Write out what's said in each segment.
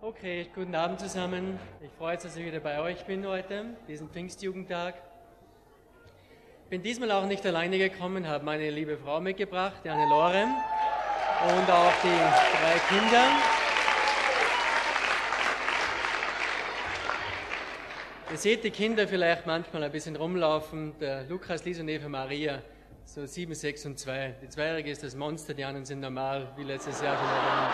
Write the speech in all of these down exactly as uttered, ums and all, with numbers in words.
Okay, guten Abend zusammen. Ich freue mich, dass ich wieder bei euch bin heute, diesen Pfingstjugendtag. Ich bin diesmal auch nicht alleine gekommen, habe meine liebe Frau mitgebracht, die Anne-Lore, und auch die drei Kinder. Ihr seht die Kinder vielleicht manchmal ein bisschen rumlaufen, der Lukas, Lisa und Eva Maria, so sieben, sechs und zwei. Die Zweijährige ist das Monster, die anderen sind normal, wie letztes Jahr schon erwähnt.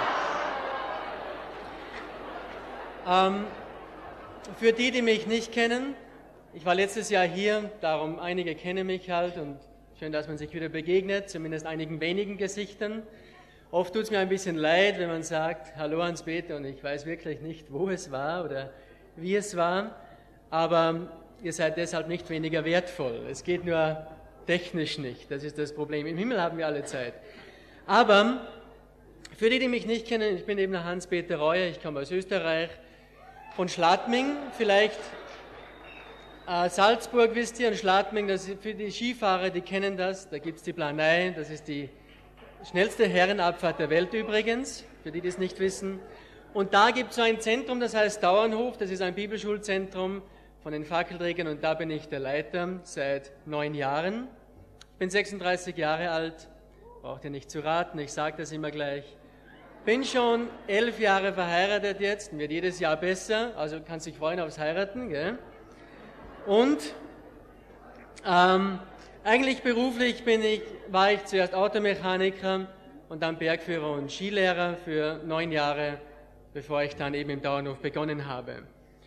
Ähm, für die, die mich nicht kennen, ich war letztes Jahr hier, darum einige kennen mich halt und schön, dass man sich wieder begegnet, zumindest einigen wenigen Gesichtern. Oft tut es mir ein bisschen leid, wenn man sagt, hallo Hans-Peter, und ich weiß wirklich nicht, wo es war oder wie es war, aber ihr seid deshalb nicht weniger wertvoll. Es geht nur technisch nicht, das ist das Problem. Im Himmel haben wir alle Zeit. Aber für die, die mich nicht kennen, ich bin eben der Hans-Peter Reuer, ich komme aus Österreich, von Schladming, vielleicht äh, Salzburg wisst ihr, und Schladming, das ist für die Skifahrer, die kennen das, da gibt es die Planei, das ist die schnellste Herrenabfahrt der Welt übrigens, für die, die es nicht wissen. Und da gibt es so ein Zentrum, das heißt Dauernhof, das ist ein Bibelschulzentrum von den Fackelträgern und da bin ich der Leiter seit neun Jahren. Ich bin sechsunddreißig Jahre alt, braucht ihr nicht zu raten, ich sage das immer gleich. Bin schon elf Jahre verheiratet jetzt, wird jedes Jahr besser, also kannst dich freuen aufs Heiraten, gell? Und ähm, eigentlich beruflich bin ich, war ich zuerst Automechaniker und dann Bergführer und Skilehrer für neun Jahre, bevor ich dann eben im Dauernhof begonnen habe.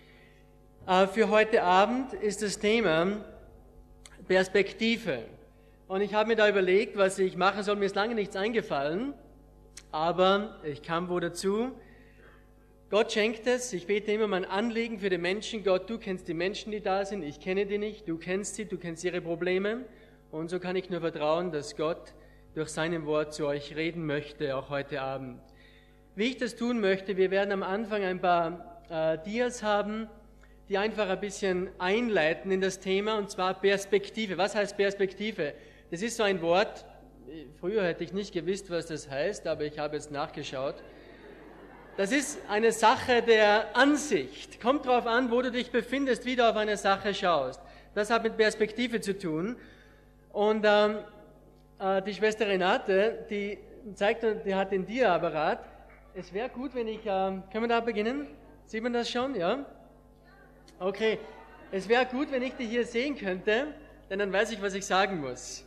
Äh, für heute Abend ist das Thema Perspektive. Und ich habe mir da überlegt, was ich machen soll, mir ist lange nichts eingefallen. Aber ich kam wohl dazu, Gott schenkt es, ich bete immer mein Anliegen für die Menschen, Gott, du kennst die Menschen, die da sind, ich kenne die nicht, du kennst sie, du kennst ihre Probleme und so kann ich nur vertrauen, dass Gott durch sein Wort zu euch reden möchte, auch heute Abend. Wie ich das tun möchte, wir werden am Anfang ein paar äh, Dias haben, die einfach ein bisschen einleiten in das Thema und zwar Perspektive. Was heißt Perspektive? Das ist so ein Wort, früher hätte ich nicht gewusst, was das heißt, aber ich habe jetzt nachgeschaut. Das ist eine Sache der Ansicht. Kommt darauf an, wo du dich befindest, wie du auf eine Sache schaust. Das hat mit Perspektive zu tun. Und ähm, äh, die Schwester Renate, die zeigt, die hat den Dia-Apparat. Es wäre gut, wenn ich, äh, können wir da beginnen? Sieht man das schon, ja? Okay. Es wäre gut, wenn ich die hier sehen könnte, denn dann weiß ich, was ich sagen muss.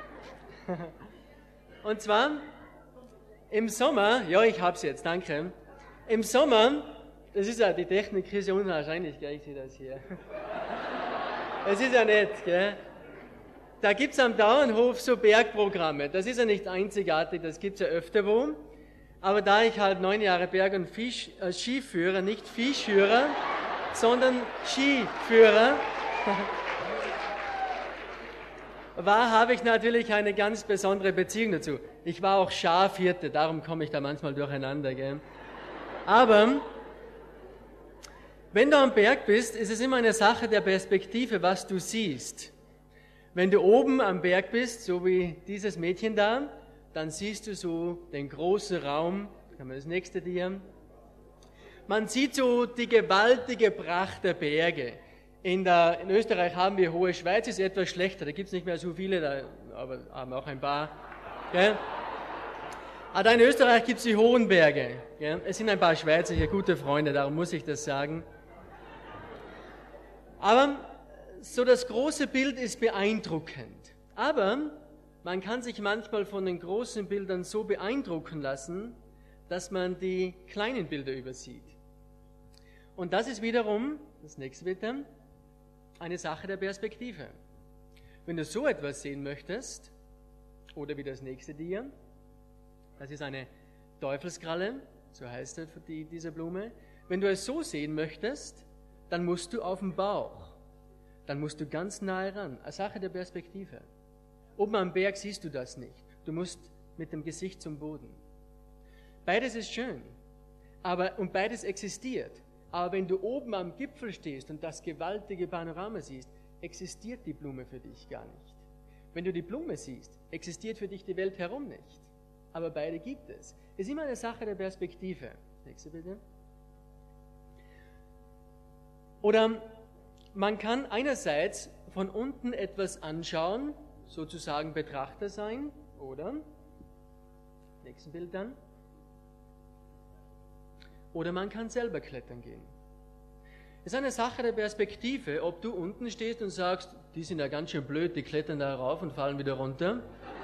Und zwar, im Sommer, ja, ich hab's jetzt, danke. Im Sommer, das ist ja, die Technik ist ja unwahrscheinlich, gell, ich sehe das hier. Es ist ja nett, gell. Da gibt's am Dauernhof so Bergprogramme, das ist ja nicht einzigartig, das gibt's ja öfter wo. Aber da ich halt neun Jahre Berg- und Fisch, äh, Skiführer, nicht Viehschürer, sondern Skiführer, war, habe ich natürlich eine ganz besondere Beziehung dazu. Ich war auch Schafhirte, darum komme ich da manchmal durcheinander. Gell? Aber wenn du am Berg bist, ist es immer eine Sache der Perspektive, was du siehst. Wenn du oben am Berg bist, so wie dieses Mädchen da, dann siehst du so den großen Raum, kann man das nächste Dia. Man sieht so die gewaltige Pracht der Berge. In, der, in Österreich haben wir Hohe Schweiz, ist etwas schlechter, da gibt es nicht mehr so viele, da, aber haben auch ein paar. Gell? Aber in Österreich gibt es die hohen Berge. Gell? Es sind ein paar Schweizer hier, gute Freunde, darum muss ich das sagen. Aber so das große Bild ist beeindruckend. Aber man kann sich manchmal von den großen Bildern so beeindrucken lassen, dass man die kleinen Bilder übersieht. Und das ist wiederum, das nächste bitte, eine Sache der Perspektive. Wenn du so etwas sehen möchtest, oder wie das nächste Dia, das ist eine Teufelskralle, so heißt die, diese Blume. Wenn du es so sehen möchtest, dann musst du auf den Bauch, dann musst du ganz nahe ran, eine Sache der Perspektive. Oben am Berg siehst du das nicht, du musst mit dem Gesicht zum Boden. Beides ist schön, aber, und beides existiert. Aber wenn du oben am Gipfel stehst und das gewaltige Panorama siehst, existiert die Blume für dich gar nicht. Wenn du die Blume siehst, existiert für dich die Welt herum nicht. Aber beide gibt es. Es ist immer eine Sache der Perspektive. Nächste bitte. Oder man kann einerseits von unten etwas anschauen, sozusagen Betrachter sein, oder? Nächsten Bild dann. Oder man kann selber klettern gehen. Es ist eine Sache der Perspektive, ob du unten stehst und sagst, die sind ja ganz schön blöd, die klettern da rauf und fallen wieder runter.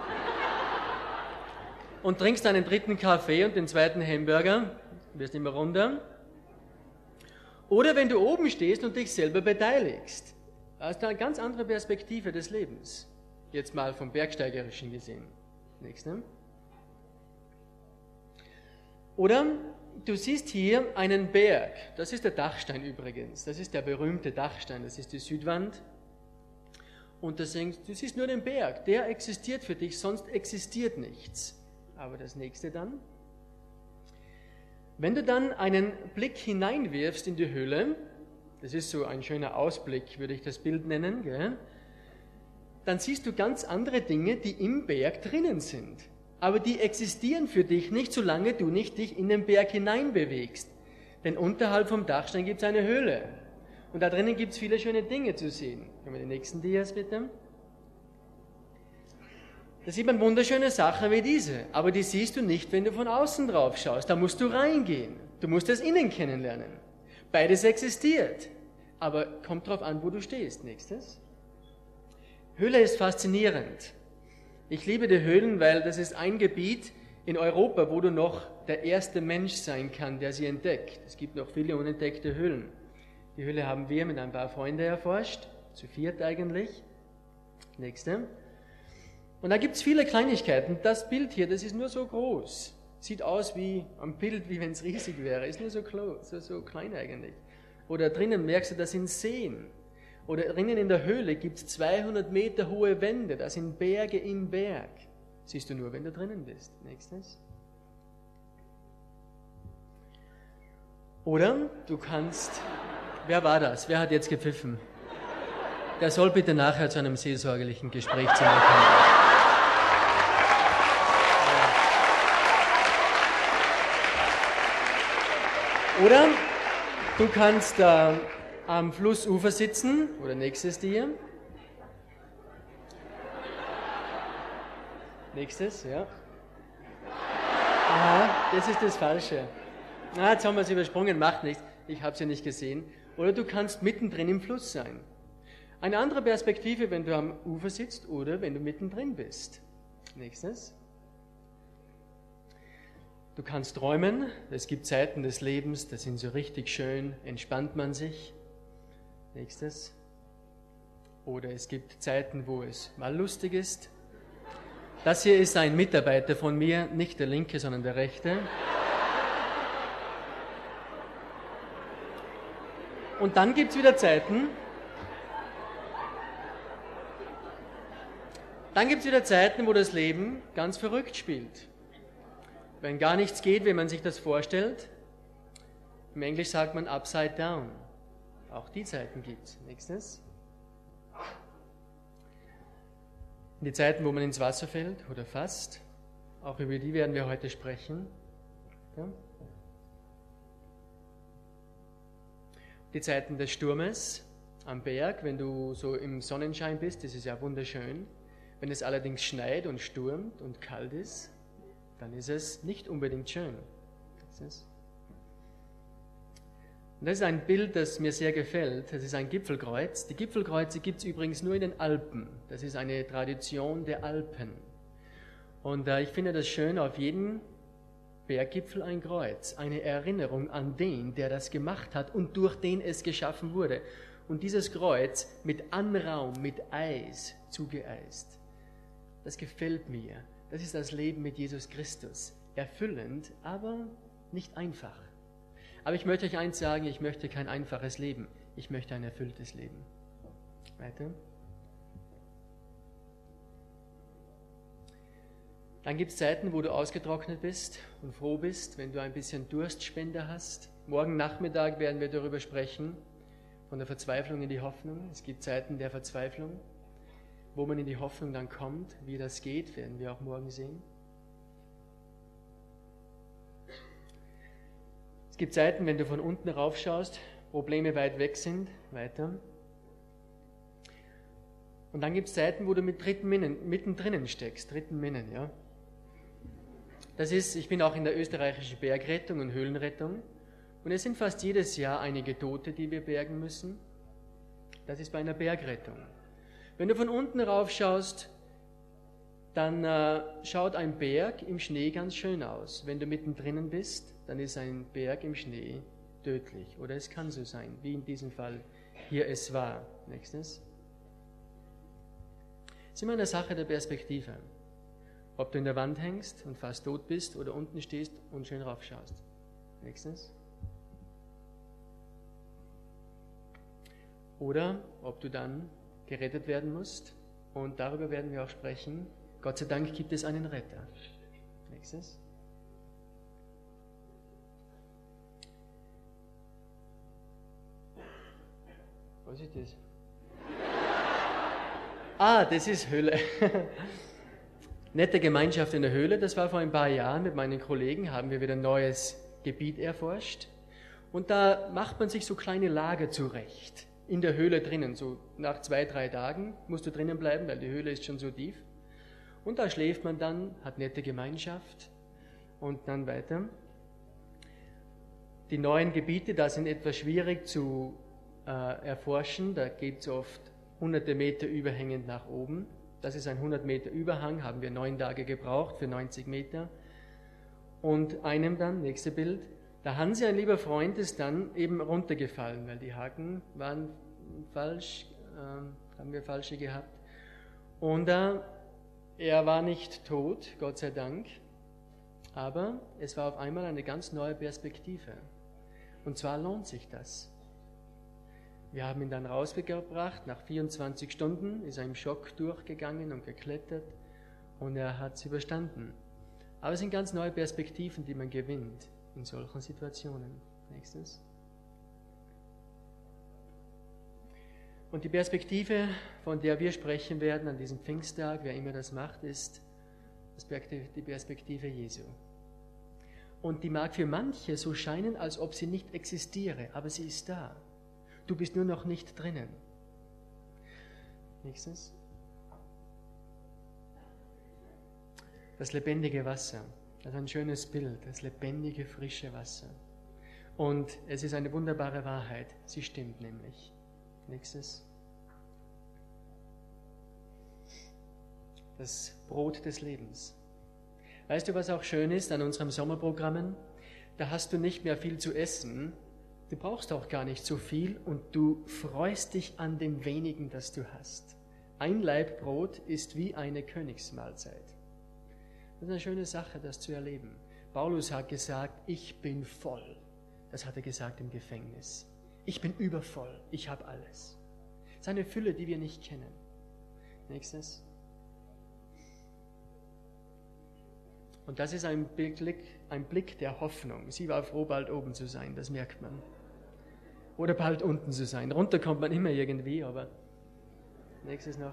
Und trinkst einen dritten Kaffee und den zweiten Hamburger, wirst immer runter. Oder wenn du oben stehst und dich selber beteiligst. Das ist eine ganz andere Perspektive des Lebens. Jetzt mal vom Bergsteigerischen gesehen. Nächste. Oder du siehst hier einen Berg. Das ist der Dachstein übrigens. Das ist der berühmte Dachstein. Das ist die Südwand. Und du denkst, du siehst nur den Berg. Der existiert für dich, sonst existiert nichts. Aber das nächste dann. Wenn du dann einen Blick hineinwirfst in die Höhle, das ist so ein schöner Ausblick, würde ich das Bild nennen, gell? Dann siehst du ganz andere Dinge, die im Berg drinnen sind. Aber die existieren für dich nicht, solange du nicht dich in den Berg hineinbewegst. Denn unterhalb vom Dachstein gibt es eine Höhle. Und da drinnen gibt es viele schöne Dinge zu sehen. Können wir die nächsten Dias bitte? Da sieht man wunderschöne Sachen wie diese, aber die siehst du nicht, wenn du von außen drauf schaust. Da musst du reingehen. Du musst das Innen kennenlernen. Beides existiert, aber kommt drauf an, wo du stehst. Nächstes. Höhle ist faszinierend. Ich liebe die Höhlen, weil das ist ein Gebiet in Europa, wo du noch der erste Mensch sein kann, der sie entdeckt. Es gibt noch viele unentdeckte Höhlen. Die Höhle haben wir mit ein paar Freunden erforscht, zu viert eigentlich. Nächste. Und da gibt es viele Kleinigkeiten. Das Bild hier, das ist nur so groß. Sieht aus wie am Bild, wie wenn es riesig wäre. Ist nur so, so, so klein eigentlich. Oder drinnen merkst du, das sind Seen. Oder drinnen in der Höhle gibt es zweihundert Meter hohe Wände. Das sind Berge im Berg. Siehst du nur, wenn du drinnen bist. Nächstes. Oder du kannst... Wer war das? Wer hat jetzt gepfiffen? Der soll bitte nachher zu einem seelsorgerlichen Gespräch zu mir kommen. Oder du kannst äh, am Flussufer sitzen, oder nächstes dir. Nächstes, ja. Aha, das ist das Falsche. Ah, jetzt haben wir es übersprungen, macht nichts. Ich habe es ja nicht gesehen. Oder du kannst mittendrin im Fluss sein. Eine andere Perspektive, wenn du am Ufer sitzt oder wenn du mittendrin bist. Nächstes. Du kannst träumen. Es gibt Zeiten des Lebens, das sind so richtig schön, entspannt man sich. Nächstes. Oder es gibt Zeiten, wo es mal lustig ist. Das hier ist ein Mitarbeiter von mir, nicht der linke, sondern der rechte. Und dann gibt es wieder Zeiten, dann gibt es wieder Zeiten, wo das Leben ganz verrückt spielt. Wenn gar nichts geht, wie man sich das vorstellt. Im Englisch sagt man upside down. Auch die Zeiten gibt es. Nächstes. Die Zeiten, wo man ins Wasser fällt oder fast. Auch über die werden wir heute sprechen. Ja. Die Zeiten des Sturmes am Berg, wenn du so im Sonnenschein bist, das ist ja wunderschön. Wenn es allerdings schneit und stürmt und kalt ist, dann ist es nicht unbedingt schön. Das ist, und das ist ein Bild, das mir sehr gefällt. Das ist ein Gipfelkreuz. Die Gipfelkreuze gibt es übrigens nur in den Alpen. Das ist eine Tradition der Alpen. Und äh, ich finde das schön, auf jedem Berggipfel ein Kreuz, eine Erinnerung an den, der das gemacht hat und durch den es geschaffen wurde. Und dieses Kreuz mit Anraum, mit Eis zugeeist. Das gefällt mir. Das ist das Leben mit Jesus Christus. Erfüllend, aber nicht einfach. Aber ich möchte euch eins sagen, ich möchte kein einfaches Leben. Ich möchte ein erfülltes Leben. Weiter. Dann gibt es Zeiten, wo du ausgetrocknet bist und froh bist, wenn du ein bisschen Durstspender hast. Morgen Nachmittag werden wir darüber sprechen, von der Verzweiflung in die Hoffnung. Es gibt Zeiten der Verzweiflung, wo man in die Hoffnung dann kommt. Wie das geht, werden wir auch morgen sehen. Es gibt Zeiten, wenn du von unten rauf schaust, Probleme weit weg sind. Weiter. Und dann gibt es Zeiten, wo du mit dritten Minnen, mittendrin steckst, dritten Minnen, ja. Das ist, ich bin auch in der österreichischen Bergrettung und Höhlenrettung. Und es sind fast jedes Jahr einige Tote, die wir bergen müssen. Das ist bei einer Bergrettung. Wenn du von unten rauf schaust, dann äh, schaut ein Berg im Schnee ganz schön aus. Wenn du mittendrin bist, dann ist ein Berg im Schnee tödlich. Oder es kann so sein, wie in diesem Fall hier es war. Nächstes. Es ist immer eine Sache der Perspektive. Ob du in der Wand hängst und fast tot bist oder unten stehst und schön rauf schaust. Nächstes. Oder ob du dann gerettet werden musst. Und darüber werden wir auch sprechen. Gott sei Dank gibt es einen Retter. Nächstes. Was ist das? Ah, das ist Höhle. Nette Gemeinschaft in der Höhle. Das war vor ein paar Jahren mit meinen Kollegen, haben wir wieder ein neues Gebiet erforscht. Und da macht man sich so kleine Lager zurecht. In der Höhle drinnen. So nach zwei, drei Tagen musst du drinnen bleiben, weil die Höhle ist schon so tief. Und da schläft man dann, hat nette Gemeinschaft und dann weiter. Die neuen Gebiete, da sind etwas schwierig zu äh, erforschen. Da geht es oft hunderte Meter überhängend nach oben. Das ist ein hundert Meter Überhang, haben wir neun Tage gebraucht für neunzig Meter. Und einem dann, nächste Bild, der Hansi, ein lieber Freund, ist dann eben runtergefallen, weil die Haken waren falsch, äh, haben wir falsche gehabt. Und äh, er war nicht tot, Gott sei Dank, aber es war auf einmal eine ganz neue Perspektive. Und zwar lohnt sich das. Wir haben ihn dann rausgebracht, nach vierundzwanzig Stunden ist er im Schock durchgegangen und geklettert und er hat es überstanden. Aber es sind ganz neue Perspektiven, die man gewinnt in solchen Situationen. Nächstes. Und die Perspektive, von der wir sprechen werden an diesem Pfingsttag, wer immer das macht, ist die Perspektive Jesu. Und die mag für manche so scheinen, als ob sie nicht existiere, aber sie ist da. Du bist nur noch nicht drinnen. Nächstes. Das lebendige Wasser. Das ist ein schönes Bild, das lebendige, frische Wasser. Und es ist eine wunderbare Wahrheit. Sie stimmt nämlich. Nächstes. Das Brot des Lebens. Weißt du, was auch schön ist an unseren Sommerprogrammen? Da hast du nicht mehr viel zu essen. Du brauchst auch gar nicht so viel und du freust dich an dem wenigen, das du hast. Ein Laib Brot ist wie eine Königsmahlzeit. Das ist eine schöne Sache, das zu erleben. Paulus hat gesagt, ich bin voll. Das hat er gesagt im Gefängnis. Ich bin übervoll, ich habe alles. Das ist eine Fülle, die wir nicht kennen. Nächstes. Und das ist ein Blick, ein Blick der Hoffnung. Sie war froh, bald oben zu sein, das merkt man. Oder bald unten zu sein. Runter kommt man immer irgendwie, aber nächstes noch.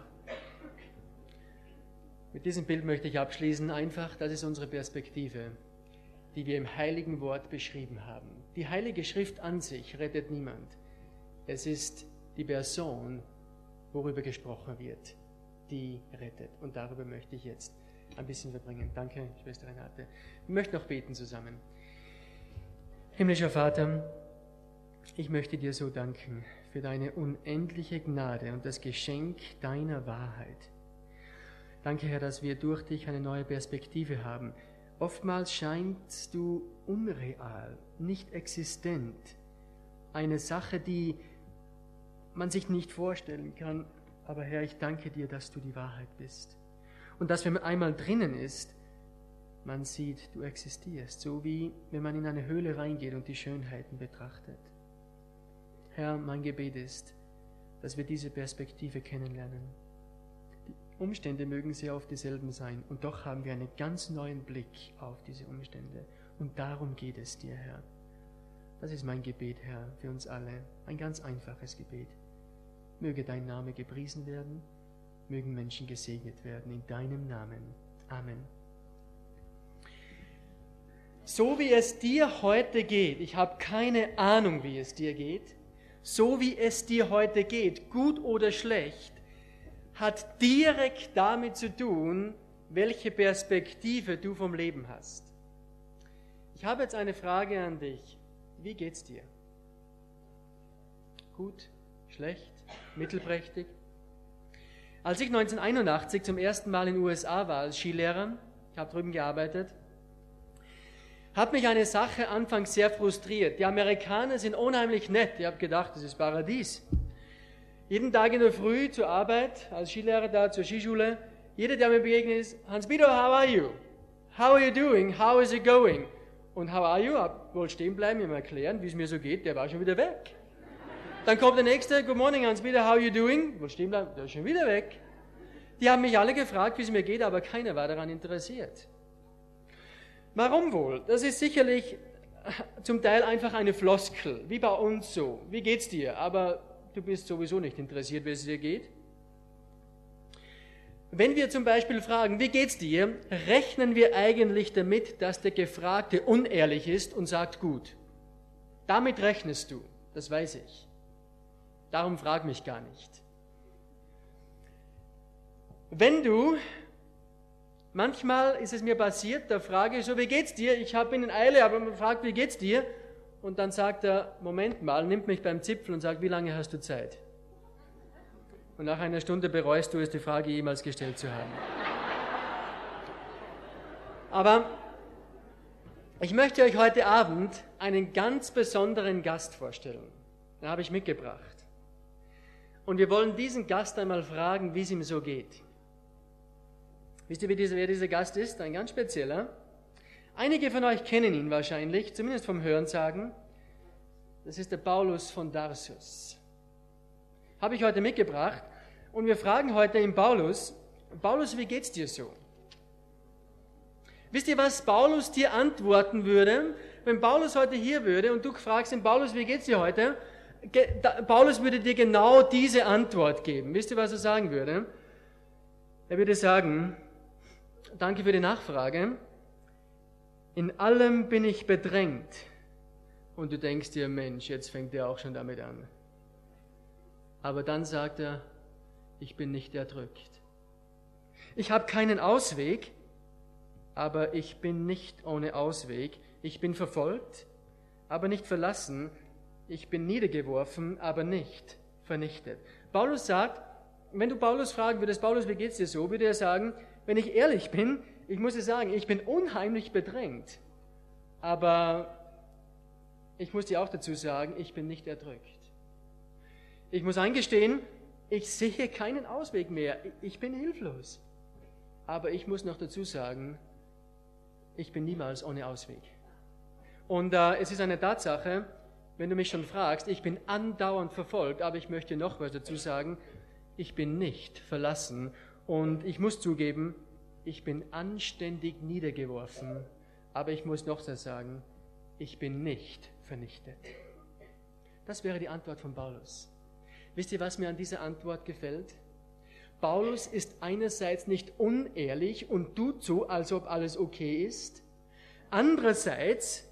Mit diesem Bild möchte ich abschließen. Einfach, das ist unsere Perspektive, die wir im Heiligen Wort beschrieben haben. Die Heilige Schrift an sich rettet niemand. Es ist die Person, worüber gesprochen wird, die rettet. Und darüber möchte ich jetzt ein bisschen verbringen. Danke, Schwester Renate. Ich möchte noch beten zusammen. Himmlischer Vater, ich möchte dir so danken für deine unendliche Gnade und das Geschenk deiner Wahrheit. Danke, Herr, dass wir durch dich eine neue Perspektive haben. Oftmals scheinst du unreal, nicht existent. Eine Sache, die man sich nicht vorstellen kann. Aber Herr, ich danke dir, dass du die Wahrheit bist. Und dass, wenn man einmal drinnen ist, man sieht, du existierst. So wie wenn man in eine Höhle reingeht und die Schönheiten betrachtet. Herr, mein Gebet ist, dass wir diese Perspektive kennenlernen. Die Umstände mögen sehr oft dieselben sein und doch haben wir einen ganz neuen Blick auf diese Umstände. Und darum geht es dir, Herr. Das ist mein Gebet, Herr, für uns alle. Ein ganz einfaches Gebet. Möge dein Name gepriesen werden, mögen Menschen gesegnet werden in deinem Namen. Amen. So wie es dir heute geht, ich habe keine Ahnung, wie es dir geht, so wie es dir heute geht, gut oder schlecht, hat direkt damit zu tun, welche Perspektive du vom Leben hast. Ich habe jetzt eine Frage an dich. Wie geht's dir? Gut, schlecht, mittelprächtig? Als ich neunzehnhunderteinundachtzig zum ersten Mal in den U S A war als Skilehrer, ich habe drüben gearbeitet, hat mich eine Sache anfangs sehr frustriert. Die Amerikaner sind unheimlich nett. Ich habe gedacht, das ist Paradies. Jeden Tag in der Früh zur Arbeit, als Skilehrer da zur Skischule, jeder, der mir begegnet, ist, Hans-Peter, how are you? How are you doing? How is it going? Und how are you? Ich wollte stehen bleiben, ihm erklären, wie es mir so geht, der war schon wieder weg. Dann kommt der nächste, good morning Hans-Peter, how are you doing? Ich wollte stehen bleiben, der ist schon wieder weg. Die haben mich alle gefragt, wie es mir geht, aber keiner war daran interessiert. Warum wohl? Das ist sicherlich zum Teil einfach eine Floskel, wie bei uns so. Wie geht's dir? Aber du bist sowieso nicht interessiert, wie es dir geht. Wenn wir zum Beispiel fragen, wie geht's dir, rechnen wir eigentlich damit, dass der Gefragte unehrlich ist und sagt gut. Damit rechnest du, das weiß ich. Darum frag mich gar nicht. Wenn du, manchmal ist es mir passiert, da frage ich so, wie geht's dir? Ich bin in Eile, aber man fragt, wie geht's dir? Und dann sagt er, Moment mal, nimmt mich beim Zipfel und sagt, wie lange hast du Zeit? Und nach einer Stunde bereust du es, die Frage jemals gestellt zu haben. Aber ich möchte euch heute Abend einen ganz besonderen Gast vorstellen. Den habe ich mitgebracht. Und wir wollen diesen Gast einmal fragen, wie es ihm so geht. Wisst ihr, wer dieser, wer dieser Gast ist? Ein ganz spezieller. Einige von euch kennen ihn wahrscheinlich, zumindest vom Hörensagen. Das ist der Paulus von Tarsus. Habe ich heute mitgebracht. Und wir fragen heute den Paulus, Paulus, wie geht's dir so? Wisst ihr, was Paulus dir antworten würde? Wenn Paulus heute hier würde und du fragst ihn, Paulus, wie geht's dir heute? Ge- da, Paulus würde dir genau diese Antwort geben. Wisst ihr, was er sagen würde? Er würde sagen, danke für die Nachfrage. In allem bin ich bedrängt. Und du denkst dir, Mensch, jetzt fängt er auch schon damit an. Aber dann sagt er, ich bin nicht erdrückt. Ich habe keinen Ausweg, aber ich bin nicht ohne Ausweg. Ich bin verfolgt, aber nicht verlassen. Ich bin niedergeworfen, aber nicht vernichtet. Paulus sagt, wenn du Paulus fragen würdest, Paulus, wie geht's dir so, würde er sagen, wenn ich ehrlich bin, ich muss dir sagen, ich bin unheimlich bedrängt. Aber ich muss dir auch dazu sagen, ich bin nicht erdrückt. Ich muss eingestehen, ich sehe keinen Ausweg mehr. Ich bin hilflos. Aber ich muss noch dazu sagen, ich bin niemals ohne Ausweg. Und äh, es ist eine Tatsache, wenn du mich schon fragst, ich bin andauernd verfolgt, aber ich möchte noch was dazu sagen, ich bin nicht verlassen. Und ich muss zugeben, ich bin anständig niedergeworfen, aber ich muss noch das sagen, ich bin nicht vernichtet. Das wäre die Antwort von Paulus. Wisst ihr, was mir an dieser Antwort gefällt? Paulus ist einerseits nicht unehrlich und tut so, als ob alles okay ist. Andererseits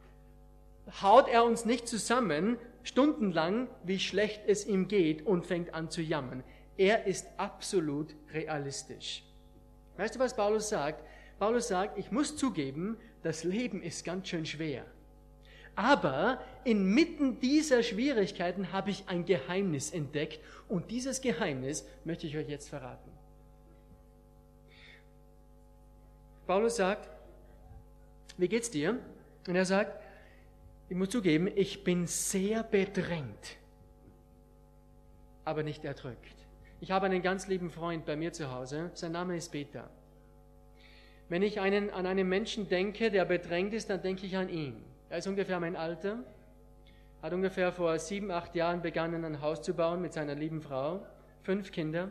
haut er uns nicht zusammen, stundenlang, wie schlecht es ihm geht und fängt an zu jammern. Er ist absolut realistisch. Weißt du, was Paulus sagt? Paulus sagt, ich muss zugeben, das Leben ist ganz schön schwer. Aber inmitten dieser Schwierigkeiten habe ich ein Geheimnis entdeckt und dieses Geheimnis möchte ich euch jetzt verraten. Paulus sagt, wie geht's dir? Und er sagt, ich muss zugeben, ich bin sehr bedrängt, aber nicht erdrückt. Ich habe einen ganz lieben Freund bei mir zu Hause, sein Name ist Peter. Wenn ich einen, an einen Menschen denke, der bedrängt ist, dann denke ich an ihn. Er ist ungefähr mein Alter, hat ungefähr vor sieben, acht Jahren begonnen, ein Haus zu bauen mit seiner lieben Frau, fünf Kinder.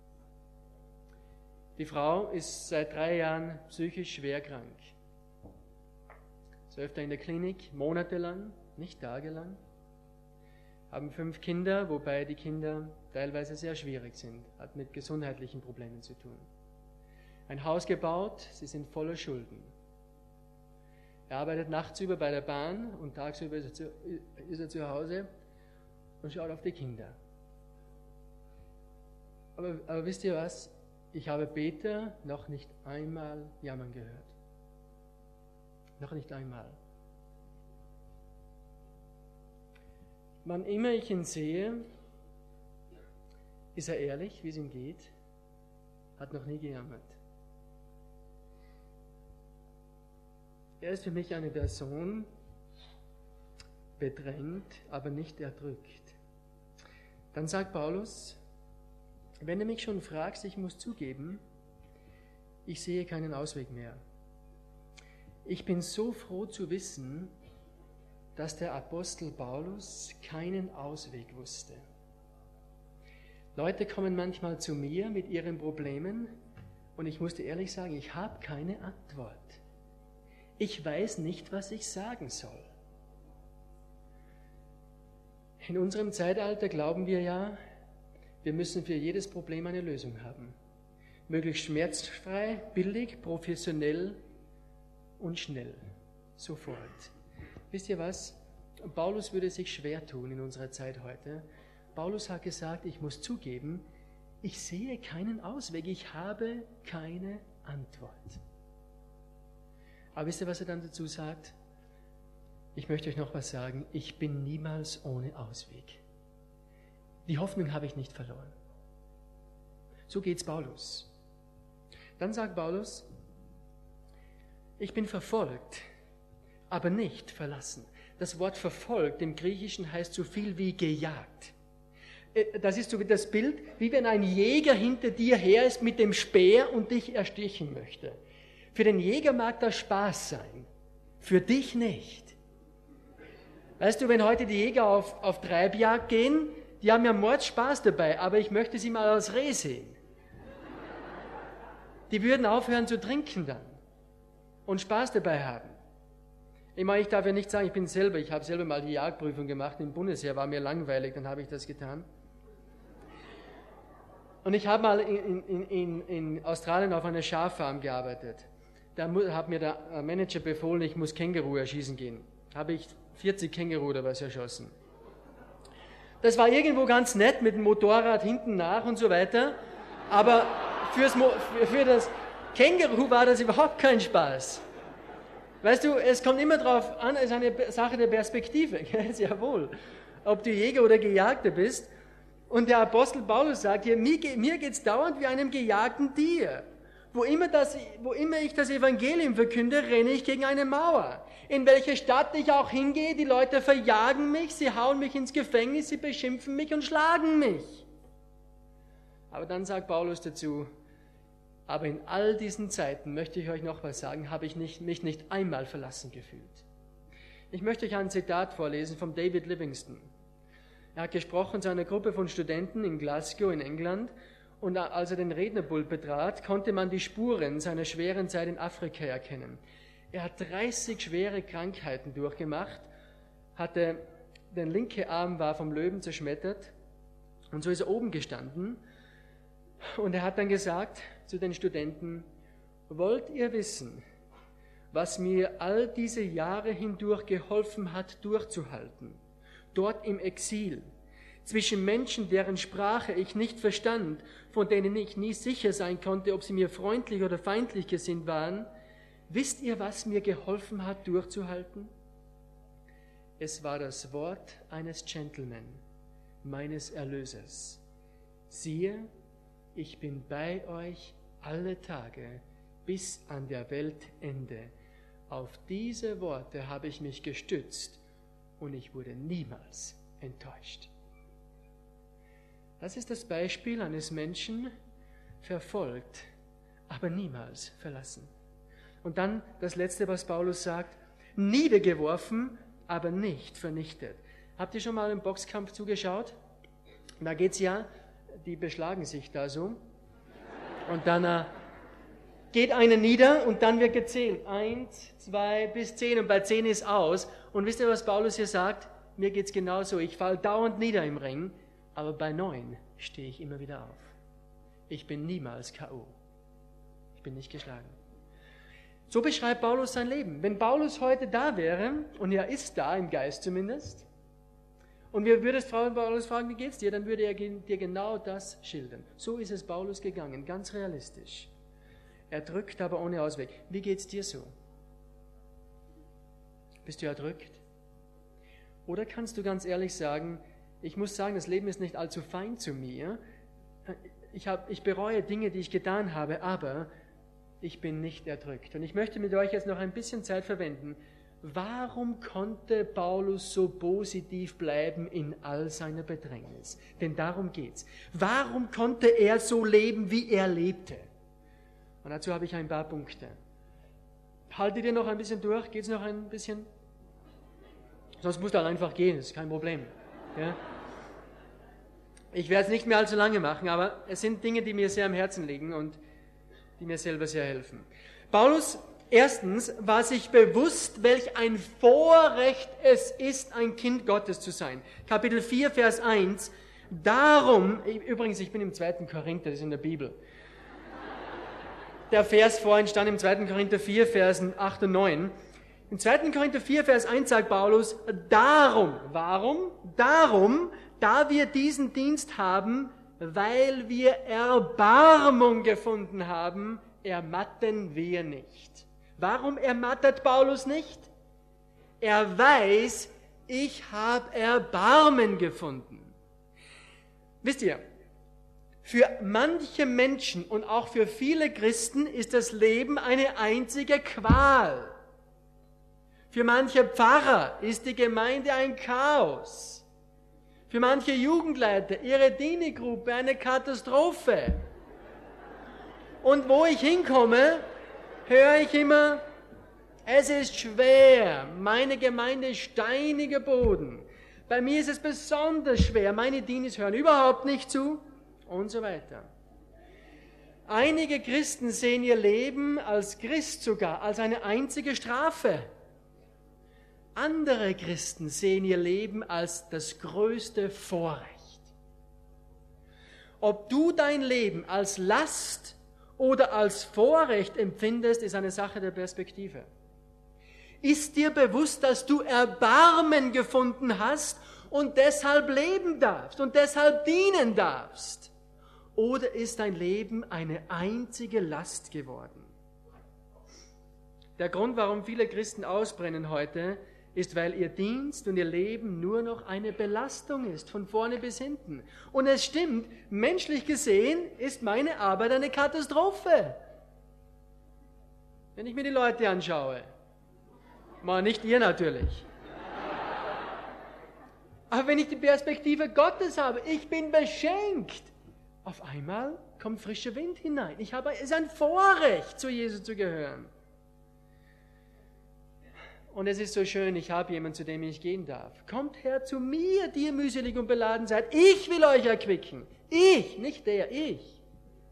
Die Frau ist seit drei Jahren psychisch schwer krank. Ist öfter in der Klinik, monatelang, nicht tagelang. Haben fünf Kinder, wobei die Kinder teilweise sehr schwierig sind, hat mit gesundheitlichen Problemen zu tun. Ein Haus gebaut, sie sind voller Schulden. Er arbeitet nachts über bei der Bahn und tagsüber ist er, zu, ist er zu Hause und schaut auf die Kinder. Aber, aber wisst ihr was? Ich habe Peter noch nicht einmal jammern gehört. Noch nicht einmal. Wann immer ich ihn sehe, ist er ehrlich, wie es ihm geht, hat noch nie gejammert. Er ist für mich eine Person, bedrängt, aber nicht erdrückt. Dann sagt Paulus, wenn du mich schon fragst, ich muss zugeben, ich sehe keinen Ausweg mehr. Ich bin so froh zu wissen, dass der Apostel Paulus keinen Ausweg wusste. Leute kommen manchmal zu mir mit ihren Problemen und ich musste ehrlich sagen, ich habe keine Antwort. Ich weiß nicht, was ich sagen soll. In unserem Zeitalter glauben wir ja, wir müssen für jedes Problem eine Lösung haben. Möglichst schmerzfrei, billig, professionell und schnell. Sofort. Wisst ihr was? Paulus würde sich schwer tun in unserer Zeit heute. Paulus hat gesagt, ich muss zugeben, ich sehe keinen Ausweg, ich habe keine Antwort. Aber wisst ihr, was er dann dazu sagt? Ich möchte euch noch was sagen, ich bin niemals ohne Ausweg. Die Hoffnung habe ich nicht verloren. So geht's Paulus. Dann sagt Paulus, ich bin verfolgt, aber nicht verlassen. Das Wort verfolgt im Griechischen heißt so viel wie gejagt. Das ist so das Bild, wie wenn ein Jäger hinter dir her ist mit dem Speer und dich erstechen möchte. Für den Jäger mag das Spaß sein, für dich nicht. Weißt du, wenn heute die Jäger auf, auf Treibjagd gehen, die haben ja Mordspaß dabei, aber ich möchte sie mal als Reh sehen. Die würden aufhören zu trinken dann und Spaß dabei haben. Ich meine, ich darf ja nicht sagen, ich bin selber, ich habe selber mal die Jagdprüfung gemacht im Bundesheer, war mir langweilig, dann habe ich das getan. Und ich habe mal in, in, in, in Australien auf einer Schaffarm gearbeitet. Da hat mir der Manager befohlen, ich muss Känguru erschießen gehen. Habe ich vierzig Känguru oder was erschossen. Das war irgendwo ganz nett mit dem Motorrad hinten nach und so weiter, aber fürs Mo- für, für das Känguru war das überhaupt kein Spaß. Weißt du, es kommt immer darauf an, es ist eine Sache der Perspektive, sehr wohl, ob du Jäger oder Gejagter bist. Und der Apostel Paulus sagt hier, mir, mir geht es dauernd wie einem gejagten Tier. Wo immer, das, wo immer ich das Evangelium verkünde, renne ich gegen eine Mauer. In welche Stadt ich auch hingehe, die Leute verjagen mich, sie hauen mich ins Gefängnis, sie beschimpfen mich und schlagen mich. Aber dann sagt Paulus dazu, aber in all diesen Zeiten, möchte ich euch noch was sagen, habe ich nicht, mich nicht einmal verlassen gefühlt. Ich möchte euch ein Zitat vorlesen von David Livingstone. Er hat gesprochen zu einer Gruppe von Studenten in Glasgow in England und als er den Rednerpult betrat, konnte man die Spuren seiner schweren Zeit in Afrika erkennen. Er hat dreißig schwere Krankheiten durchgemacht, hatte, der linke Arm war vom Löwen zerschmettert und so ist er oben gestanden und er hat dann gesagt zu den Studenten, wollt ihr wissen, was mir all diese Jahre hindurch geholfen hat, durchzuhalten? Dort im Exil, zwischen Menschen, deren Sprache ich nicht verstand, von denen ich nie sicher sein konnte, ob sie mir freundlich oder feindlich gesinnt waren. Wisst ihr, was mir geholfen hat, durchzuhalten? Es war das Wort eines Gentleman, meines Erlösers. Siehe, ich bin bei euch alle Tage bis an der Weltende. Auf diese Worte habe ich mich gestützt und ich wurde niemals enttäuscht. Das ist das Beispiel eines Menschen, verfolgt, aber niemals verlassen. Und dann das Letzte, was Paulus sagt, niedergeworfen, aber nicht vernichtet. Habt ihr schon mal im Boxkampf zugeschaut? Da geht's ja, die beschlagen sich da so. Und dann äh, geht einer nieder und dann wird gezählt. Eins, zwei bis zehn und bei zehn ist aus. Und wisst ihr, was Paulus hier sagt? Mir geht's genauso. Ich falle dauernd nieder im Ring. Aber bei neun stehe ich immer wieder auf. Ich bin niemals K O. Ich bin nicht geschlagen. So beschreibt Paulus sein Leben. Wenn Paulus heute da wäre, und er ist da, im Geist zumindest, Und wir würdest Paulus fragen, wie geht's dir? Dann würde er dir genau das schildern. So ist es Paulus gegangen, ganz realistisch. Erdrückt, aber ohne Ausweg. Wie geht's dir so? Bist du erdrückt? Oder kannst du ganz ehrlich sagen, ich muss sagen, das Leben ist nicht allzu fein zu mir. Ich, hab, ich bereue Dinge, die ich getan habe, aber ich bin nicht erdrückt. Und ich möchte mit euch jetzt noch ein bisschen Zeit verwenden. Warum konnte Paulus so positiv bleiben in all seiner Bedrängnis? Denn darum geht's. Warum konnte er so leben, wie er lebte? Und dazu habe ich ein paar Punkte. Haltet ihr noch ein bisschen durch? Geht's noch ein bisschen? Sonst muss dann einfach gehen, das ist kein Problem. Ja? Ich werde es nicht mehr allzu lange machen, aber es sind Dinge, die mir sehr am Herzen liegen und die mir selber sehr helfen. Paulus, erstens, war sich bewusst, welch ein Vorrecht es ist, ein Kind Gottes zu sein. Kapitel vier, Vers eins. Darum, übrigens, ich bin im zweiten Korinther, das ist in der Bibel. Der Vers vorhin stand im zweiten Korinther vier, Versen acht und neun. Im zweiten Korinther vier, Vers eins sagt Paulus, darum, warum? Darum, da wir diesen Dienst haben, weil wir Erbarmung gefunden haben, ermatten wir nicht. Warum ermattet Paulus nicht? Er weiß, ich habe Erbarmen gefunden. Wisst ihr, für manche Menschen und auch für viele Christen ist das Leben eine einzige Qual. Für manche Pfarrer ist die Gemeinde ein Chaos. Für manche Jugendleiter, ihre Dini-Gruppe eine Katastrophe. Und wo ich hinkomme, höre ich immer, es ist schwer, meine Gemeinde ist steiniger Boden. Bei mir ist es besonders schwer, meine Dinis hören überhaupt nicht zu und so weiter. Einige Christen sehen ihr Leben als Christ sogar als eine einzige Strafe. Andere Christen sehen ihr Leben als das größte Vorrecht. Ob du dein Leben als Last oder als Vorrecht empfindest, ist eine Sache der Perspektive. Ist dir bewusst, dass du Erbarmen gefunden hast und deshalb leben darfst und deshalb dienen darfst? Oder ist dein Leben eine einzige Last geworden? Der Grund, warum viele Christen ausbrennen heute, ist, weil ihr Dienst und ihr Leben nur noch eine Belastung ist, von vorne bis hinten. Und es stimmt, menschlich gesehen ist meine Arbeit eine Katastrophe. Wenn ich mir die Leute anschaue, mal nicht ihr natürlich. Aber wenn ich die Perspektive Gottes habe, ich bin beschenkt. Auf einmal kommt frischer Wind hinein. Ich habe, es ist ein Vorrecht, zu Jesus zu gehören. Und es ist so schön, ich habe jemanden, zu dem ich gehen darf. Kommt her zu mir, die ihr mühselig und beladen seid. Ich will euch erquicken. Ich, nicht der, ich.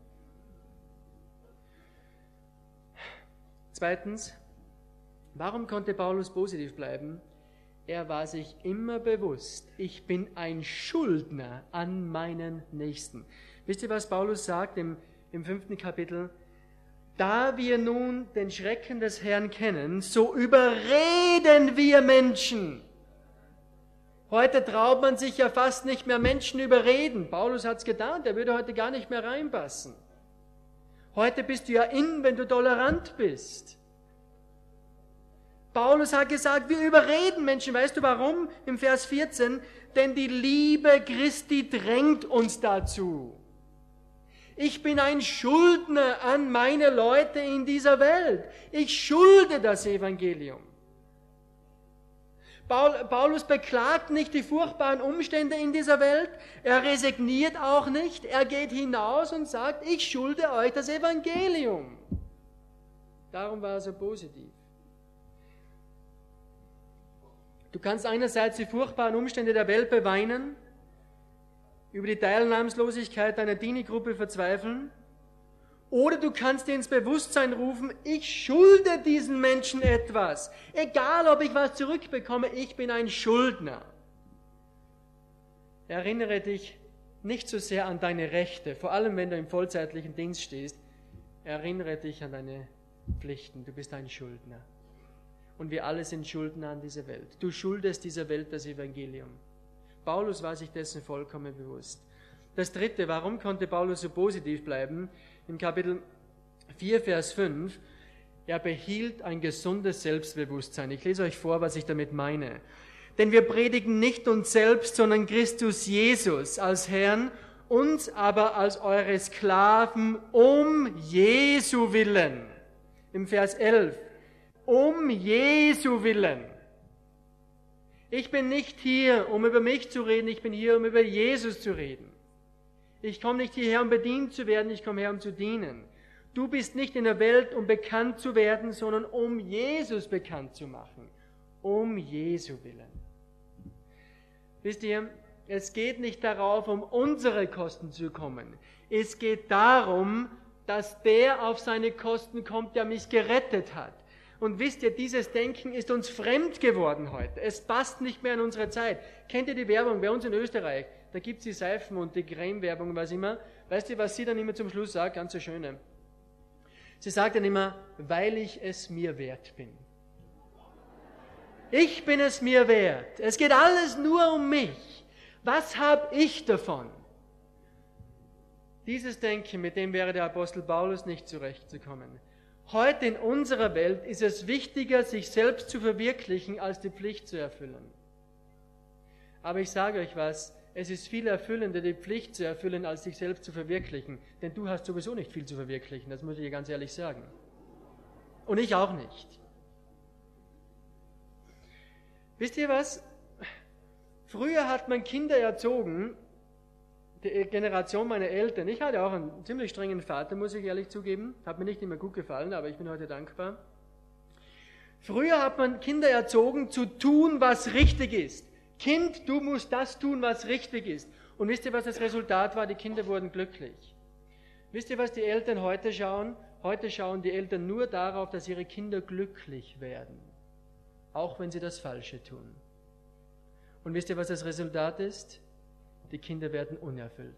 Zweitens, warum konnte Paulus positiv bleiben? Er war sich immer bewusst, ich bin ein Schuldner an meinen Nächsten. Wisst ihr, was Paulus sagt im, im fünften Kapitel? Da wir nun den Schrecken des Herrn kennen, so überreden wir Menschen. Heute traut man sich ja fast nicht mehr Menschen überreden. Paulus hat es getan, der würde heute gar nicht mehr reinpassen. Heute bist du ja in, wenn du tolerant bist. Paulus hat gesagt, wir überreden Menschen. Weißt du warum? Im Vers vierzehn, denn die Liebe Christi drängt uns dazu. Ich bin ein Schuldner an meine Leute in dieser Welt. Ich schulde das Evangelium. Paulus beklagt nicht die furchtbaren Umstände in dieser Welt. Er resigniert auch nicht. Er geht hinaus und sagt, ich schulde euch das Evangelium. Darum war er so positiv. Du kannst einerseits die furchtbaren Umstände der Welt beweinen, über die Teilnahmslosigkeit deiner Dini-Gruppe verzweifeln, oder du kannst dir ins Bewusstsein rufen, ich schulde diesen Menschen etwas. Egal, ob ich was zurückbekomme, ich bin ein Schuldner. Erinnere dich nicht so sehr an deine Rechte, vor allem wenn du im vollzeitlichen Dienst stehst. Erinnere dich an deine Pflichten, du bist ein Schuldner. Und wir alle sind Schuldner an dieser Welt. Du schuldest dieser Welt das Evangelium. Paulus war sich dessen vollkommen bewusst. Das Dritte, warum konnte Paulus so positiv bleiben? Im Kapitel vier, Vers fünf, er behielt ein gesundes Selbstbewusstsein. Ich lese euch vor, was ich damit meine. Denn wir predigen nicht uns selbst, sondern Christus Jesus als Herrn, uns aber als eure Sklaven um Jesu willen. Im Vers elf, um Jesu willen. Ich bin nicht hier, um über mich zu reden, ich bin hier, um über Jesus zu reden. Ich komme nicht hierher, um bedient zu werden, ich komme her, um zu dienen. Du bist nicht in der Welt, um bekannt zu werden, sondern um Jesus bekannt zu machen. Um Jesu willen. Wisst ihr, es geht nicht darauf, um unsere Kosten zu kommen. Es geht darum, dass der auf seine Kosten kommt, der mich gerettet hat. Und wisst ihr, dieses Denken ist uns fremd geworden heute. Es passt nicht mehr in unsere Zeit. Kennt ihr die Werbung bei uns in Österreich? Da gibt es die Seifen und die Creme-Werbung und was immer. Weißt ihr, was sie dann immer zum Schluss sagt? Ganz so schöne. Sie sagt dann immer, weil ich es mir wert bin. Ich bin es mir wert. Es geht alles nur um mich. Was habe ich davon? Dieses Denken, mit dem wäre der Apostel Paulus nicht zurechtzukommen. Heute in unserer Welt ist es wichtiger, sich selbst zu verwirklichen, als die Pflicht zu erfüllen. Aber ich sage euch was, es ist viel erfüllender, die Pflicht zu erfüllen, als sich selbst zu verwirklichen. Denn du hast sowieso nicht viel zu verwirklichen, das muss ich dir ganz ehrlich sagen. Und ich auch nicht. Wisst ihr was? Früher hat man Kinder erzogen, die Generation meiner Eltern. Ich hatte auch einen ziemlich strengen Vater, muss ich ehrlich zugeben. Hat mir nicht immer gut gefallen, aber ich bin heute dankbar. Früher hat man Kinder erzogen, zu tun, was richtig ist. Kind, du musst das tun, was richtig ist. Und wisst ihr, was das Resultat war? Die Kinder wurden glücklich. Wisst ihr, was die Eltern heute schauen? Heute schauen die Eltern nur darauf, dass ihre Kinder glücklich werden. Auch wenn sie das Falsche tun. Und wisst ihr, was das Resultat ist? Die Kinder werden unerfüllt.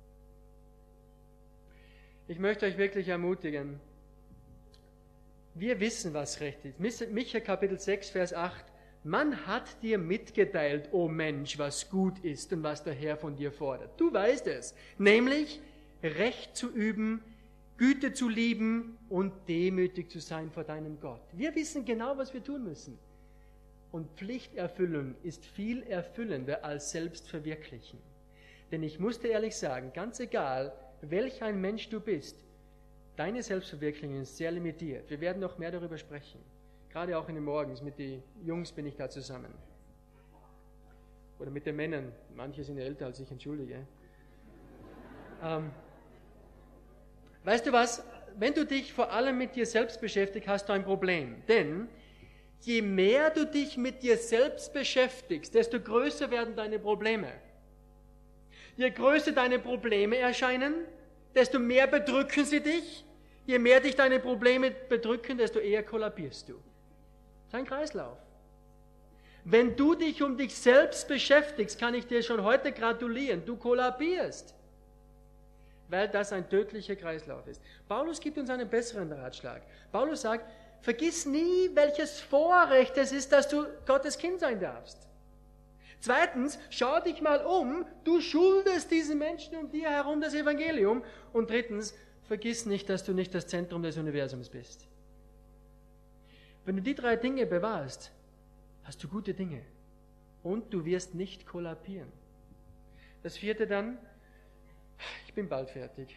Ich möchte euch wirklich ermutigen. Wir wissen, was recht ist. Micha Kapitel sechs, Vers acht. Man hat dir mitgeteilt, o Mensch, was gut ist und was der Herr von dir fordert. Du weißt es, nämlich Recht zu üben, Güte zu lieben und demütig zu sein vor deinem Gott. Wir wissen genau, was wir tun müssen. Und Pflichterfüllung ist viel erfüllender als Selbstverwirklichen. Denn ich muss dir ehrlich sagen, ganz egal, welch ein Mensch du bist, deine Selbstverwirklichung ist sehr limitiert. Wir werden noch mehr darüber sprechen. Gerade auch in den Morgens, mit den Jungs bin ich da zusammen. Oder mit den Männern. Manche sind älter als ich, entschuldige. Ähm, weißt du was? Wenn du dich vor allem mit dir selbst beschäftigst, hast du ein Problem. Denn je mehr du dich mit dir selbst beschäftigst, desto größer werden deine Probleme. Je größer deine Probleme erscheinen, desto mehr bedrücken sie dich. Je mehr dich deine Probleme bedrücken, desto eher kollabierst du. Das ist ein Kreislauf. Wenn du dich um dich selbst beschäftigst, kann ich dir schon heute gratulieren, du kollabierst. Weil das ein tödlicher Kreislauf ist. Paulus gibt uns einen besseren Ratschlag. Paulus sagt, vergiss nie, welches Vorrecht es ist, dass du Gottes Kind sein darfst. Zweitens, schau dich mal um, du schuldest diesen Menschen um dir herum das Evangelium. Und drittens, vergiss nicht, dass du nicht das Zentrum des Universums bist. Wenn du die drei Dinge bewahrst, hast du gute Dinge und du wirst nicht kollabieren. Das vierte dann, ich bin bald fertig.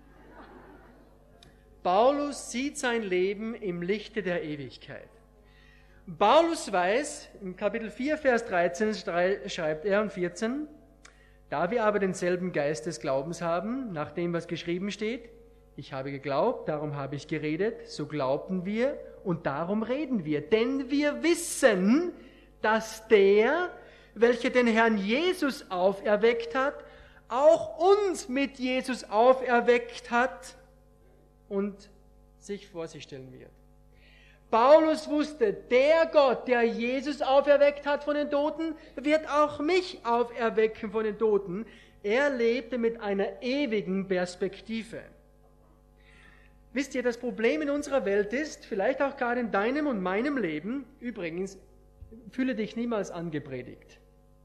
Paulus sieht sein Leben im Lichte der Ewigkeit. Paulus weiß, im Kapitel vier, Vers dreizehn schreibt er und vierzehn, da wir aber denselben Geist des Glaubens haben, nach dem, was geschrieben steht, ich habe geglaubt, darum habe ich geredet, so glaubten wir und darum reden wir. Denn wir wissen, dass der, welcher den Herrn Jesus auferweckt hat, auch uns mit Jesus auferweckt hat und sich vor sich stellen wird. Paulus wusste, der Gott, der Jesus auferweckt hat von den Toten, wird auch mich auferwecken von den Toten. Er lebte mit einer ewigen Perspektive. Wisst ihr, das Problem in unserer Welt ist, vielleicht auch gerade in deinem und meinem Leben, übrigens, fühle dich niemals angepredigt.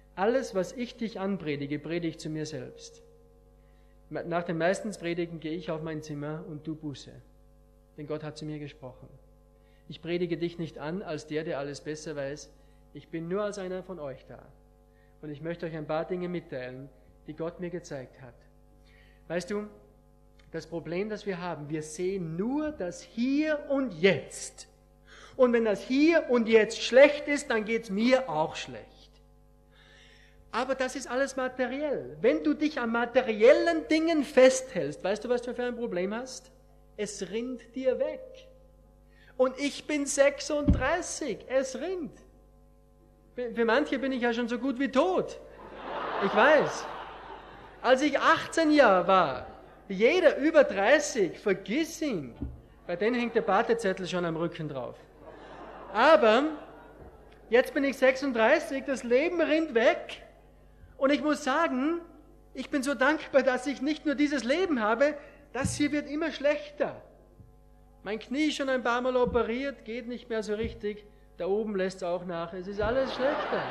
Alles, was ich dich anpredige, predige ich zu mir selbst. Nach den meisten Predigen gehe ich auf mein Zimmer und tu Buße. Denn Gott hat zu mir gesprochen. Ich predige dich nicht an als der, der alles besser weiß. Ich bin nur als einer von euch da. Und ich möchte euch ein paar Dinge mitteilen, die Gott mir gezeigt hat. Weißt du, das Problem, das wir haben, wir sehen nur das Hier und Jetzt. Und wenn das Hier und Jetzt schlecht ist, dann geht es mir auch schlecht. Aber das ist alles materiell. Wenn du dich an materiellen Dingen festhältst, weißt du, was du für ein Problem hast? Es rinnt dir weg. Und ich bin sechsunddreißig, es rinnt. Für manche bin ich ja schon so gut wie tot. Ich weiß. Als ich achtzehn Jahre war, jeder über dreißig, vergiss ihn. Bei denen hängt der Wartezettel schon am Rücken drauf. Aber jetzt bin ich sechsunddreißig, das Leben rinnt weg. Und ich muss sagen, ich bin so dankbar, dass ich nicht nur dieses Leben habe, das hier wird immer schlechter. Mein Knie ist schon ein paar Mal operiert, geht nicht mehr so richtig. Da oben lässt es auch nach, es ist alles schlechter.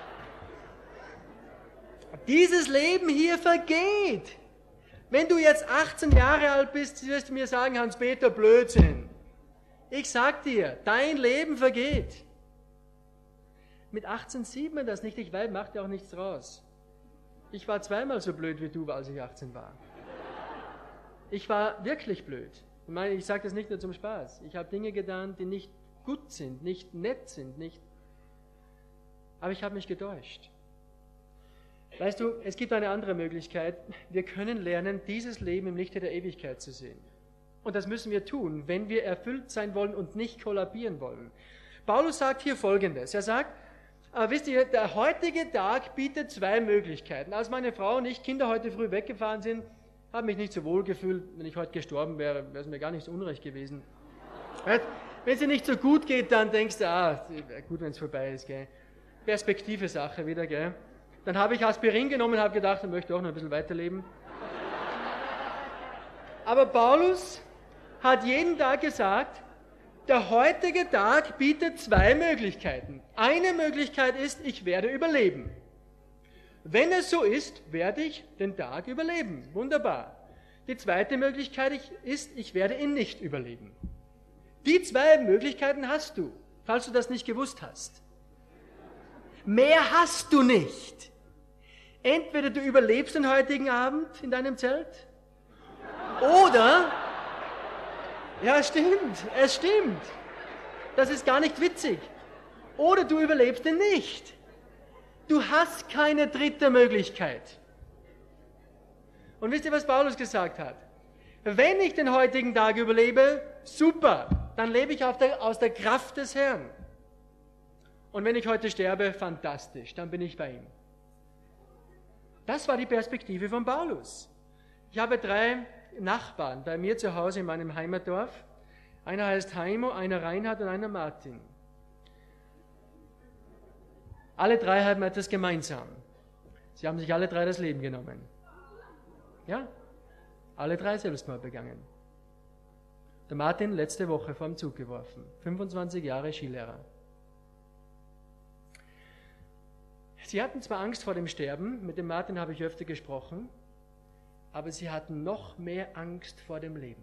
Dieses Leben hier vergeht. Wenn du jetzt achtzehn Jahre alt bist, wirst du mir sagen, Hans-Peter, Blödsinn. Ich sag dir, dein Leben vergeht. Mit achtzehn sieht man das nicht, ich weiß, macht ja auch nichts draus. Ich war zweimal so blöd wie du, als ich achtzehn war. Ich war wirklich blöd. Ich meine, ich sage das nicht nur zum Spaß. Ich habe Dinge getan, die nicht gut sind, nicht nett sind, nicht. Aber ich habe mich getäuscht. Weißt du, es gibt eine andere Möglichkeit. Wir können lernen, dieses Leben im Lichte der Ewigkeit zu sehen. Und das müssen wir tun, wenn wir erfüllt sein wollen und nicht kollabieren wollen. Paulus sagt hier Folgendes. Er sagt, aber wisst ihr, der heutige Tag bietet zwei Möglichkeiten. Als meine Frau und ich Kinder heute früh weggefahren sind, habe mich nicht so wohl gefühlt. Wenn ich heute gestorben wäre, wäre es mir gar nicht so unrecht gewesen. Wenn es dir nicht so gut geht, dann denkst du, ah, gut, wenn es vorbei ist, gell. Perspektive Sache wieder, gell. Dann habe ich Aspirin genommen und habe gedacht, ich möchte auch noch ein bisschen weiterleben. Aber Paulus hat jeden Tag gesagt, der heutige Tag bietet zwei Möglichkeiten. Eine Möglichkeit ist, ich werde überleben. Wenn es so ist, werde ich den Tag überleben. Wunderbar. Die zweite Möglichkeit ist, ich werde ihn nicht überleben. Die zwei Möglichkeiten hast du, falls du das nicht gewusst hast. Mehr hast du nicht. Entweder du überlebst den heutigen Abend in deinem Zelt, oder... Ja, stimmt, es stimmt. Das ist gar nicht witzig. Oder du überlebst ihn nicht. Du hast keine dritte Möglichkeit. Und wisst ihr, was Paulus gesagt hat? Wenn ich den heutigen Tag überlebe, super, dann lebe ich auf der, aus der Kraft des Herrn. Und wenn ich heute sterbe, fantastisch, dann bin ich bei ihm. Das war die Perspektive von Paulus. Ich habe drei Nachbarn bei mir zu Hause in meinem Heimatdorf. Einer heißt Heimo, einer Reinhard und einer Martin. Alle drei haben etwas gemeinsam. Sie haben sich alle drei das Leben genommen. Ja, alle drei Selbstmord begangen. Der Martin letzte Woche vor dem Zug geworfen. fünfundzwanzig Jahre Skilehrer. Sie hatten zwar Angst vor dem Sterben, mit dem Martin habe ich öfter gesprochen, aber sie hatten noch mehr Angst vor dem Leben.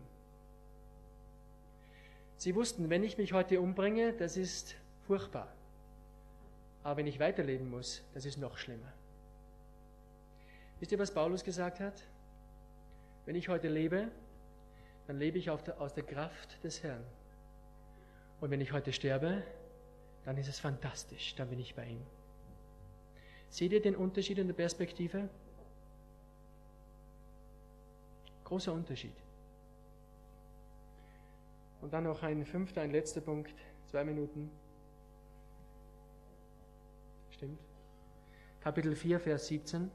Sie wussten, wenn ich mich heute umbringe, das ist furchtbar. Aber wenn ich weiterleben muss, das ist noch schlimmer. Wisst ihr, was Paulus gesagt hat? Wenn ich heute lebe, dann lebe ich auf der, aus der Kraft des Herrn. Und wenn ich heute sterbe, dann ist es fantastisch, dann bin ich bei ihm. Seht ihr den Unterschied in der Perspektive? Großer Unterschied. Und dann noch ein fünfter, ein letzter Punkt, zwei Minuten. Stimmt. Kapitel vier, Vers siebzehn.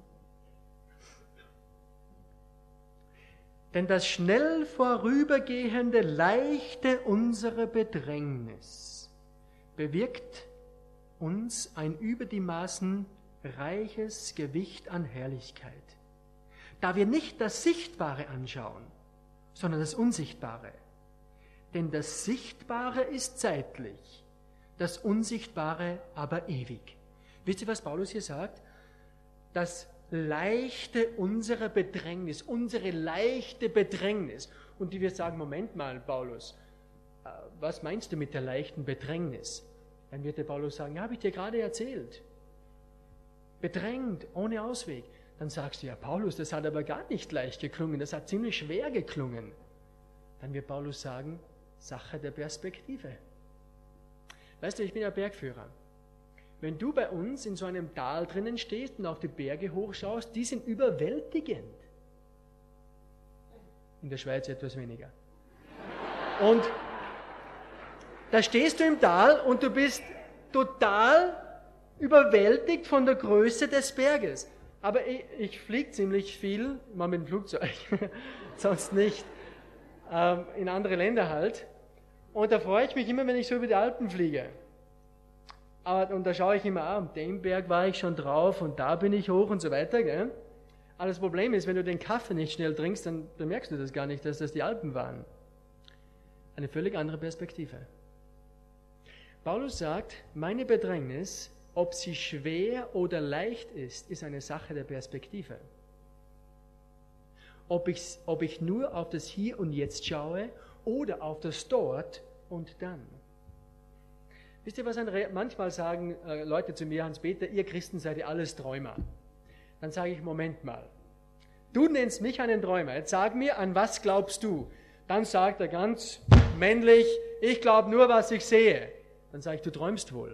Denn das schnell vorübergehende Leichte unserer Bedrängnis bewirkt uns ein über die Maßen reiches Gewicht an Herrlichkeit, da wir nicht das Sichtbare anschauen, sondern das Unsichtbare. Denn das Sichtbare ist zeitlich, das Unsichtbare aber ewig. Wisst ihr, was Paulus hier sagt? das leichte unserer Bedrängnis, unsere leichte Bedrängnis. Und die wir sagen, Moment mal, Paulus, was meinst du mit der leichten Bedrängnis? Dann wird der Paulus sagen, ja, habe ich dir gerade erzählt. Bedrängt, ohne Ausweg. Dann sagst du, ja, Paulus, das hat aber gar nicht leicht geklungen, das hat ziemlich schwer geklungen. Dann wird Paulus sagen, Sache der Perspektive. Weißt du, ich bin ja Bergführer. Wenn du bei uns in so einem Tal drinnen stehst und auf die Berge hochschaust, die sind überwältigend. In der Schweiz etwas weniger. Und da stehst du im Tal und du bist total überwältigt von der Größe des Berges. Aber ich, ich fliege ziemlich viel, mal mit dem Flugzeug, sonst nicht, ähm, in andere Länder halt. Und da freue ich mich immer, wenn ich so über die Alpen fliege. Aber, und da schaue ich immer, ah, den Berg war ich schon drauf und da bin ich hoch und so weiter. Gell? Aber das Problem ist, wenn du den Kaffee nicht schnell trinkst, dann, dann merkst du das gar nicht, dass das die Alpen waren. Eine völlig andere Perspektive. Paulus sagt, meine Bedrängnis, ob sie schwer oder leicht ist, ist eine Sache der Perspektive. Ob ich, ob ich nur auf das Hier und Jetzt schaue oder auf das Dort und dann. Wisst ihr, was ein Re- manchmal sagen äh, Leute zu mir, Hans-Peter, ihr Christen seid ihr alles Träumer. Dann sage ich, Moment mal, du nennst mich einen Träumer, jetzt sag mir, an was glaubst du? Dann sagt er ganz männlich, ich glaube nur, was ich sehe. Dann sage ich, du träumst wohl.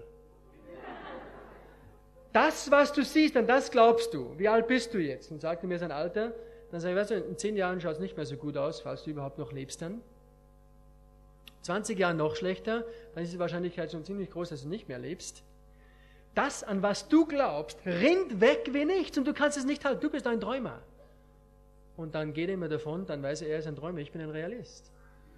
Das, was du siehst, an das glaubst du. Wie alt bist du jetzt? Und sagt er mir sein Alter. Dann sage ich, weißt du, in zehn Jahren schaut es nicht mehr so gut aus, falls du überhaupt noch lebst dann. zwanzig Jahren noch schlechter, dann ist die Wahrscheinlichkeit schon ziemlich groß, dass du nicht mehr lebst. Das, an was du glaubst, rinnt weg wie nichts und du kannst es nicht halten. Du bist ein Träumer. Und dann geht er immer davon, dann weiß er, er ist ein Träumer, ich bin ein Realist.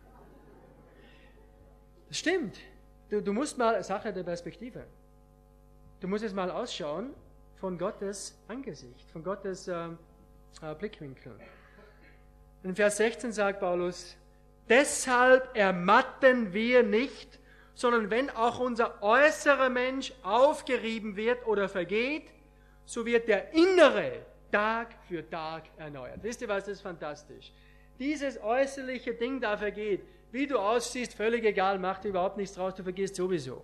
Das stimmt. Du, du musst mal, Sache der Perspektive, du musst jetzt mal ausschauen von Gottes Angesicht, von Gottes äh, äh, Blickwinkel. In Vers sechzehn sagt Paulus, deshalb ermatten wir nicht, sondern wenn auch unser äußerer Mensch aufgerieben wird oder vergeht, so wird der innere Tag für Tag erneuert. Wisst ihr was, das ist fantastisch. Dieses äußerliche Ding da vergeht. Wie du aussiehst, völlig egal, macht dir überhaupt nichts draus, du vergisst sowieso.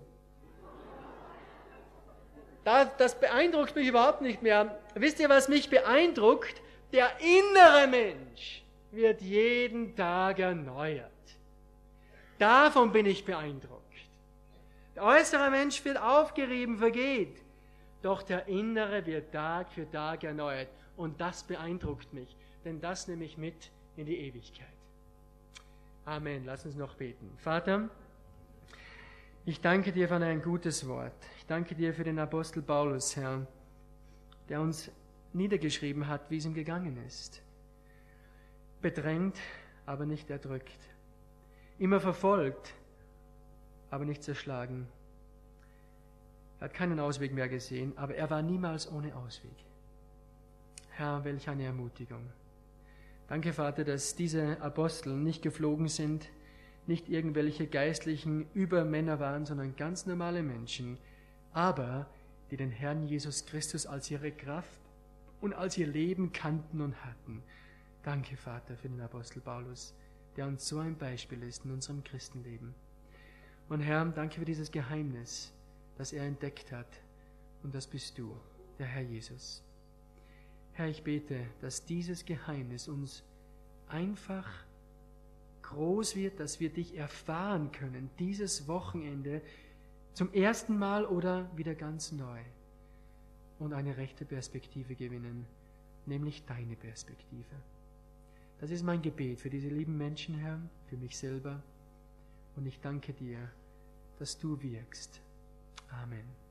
Das, das beeindruckt mich überhaupt nicht mehr. Wisst ihr, was mich beeindruckt? Der innere Mensch wird jeden Tag erneuert. Davon bin ich beeindruckt. Der äußere Mensch wird aufgerieben, vergeht. Doch der innere wird Tag für Tag erneuert. Und das beeindruckt mich, denn das nehme ich mit in die Ewigkeit. Amen. Lass uns noch beten. Vater, ich danke dir für ein gutes Wort. Ich danke dir für den Apostel Paulus, Herr, der uns niedergeschrieben hat, wie es ihm gegangen ist. Bedrängt, aber nicht erdrückt. Immer verfolgt, aber nicht zerschlagen. Er hat keinen Ausweg mehr gesehen, aber er war niemals ohne Ausweg. Herr, welch eine Ermutigung. Danke, Vater, dass diese Apostel nicht geflogen sind, nicht irgendwelche geistlichen Übermänner waren, sondern ganz normale Menschen, aber die den Herrn Jesus Christus als ihre Kraft und als ihr Leben kannten und hatten. Danke, Vater, für den Apostel Paulus, der uns so ein Beispiel ist in unserem Christenleben. Und Herr, danke für dieses Geheimnis, das er entdeckt hat. Und das bist du, der Herr Jesus. Herr, ich bete, dass dieses Geheimnis uns einfach groß wird, dass wir dich erfahren können, dieses Wochenende zum ersten Mal oder wieder ganz neu und eine rechte Perspektive gewinnen, nämlich deine Perspektive. Das ist mein Gebet für diese lieben Menschen, Herr, für mich selber. Und ich danke dir, dass du wirkst. Amen.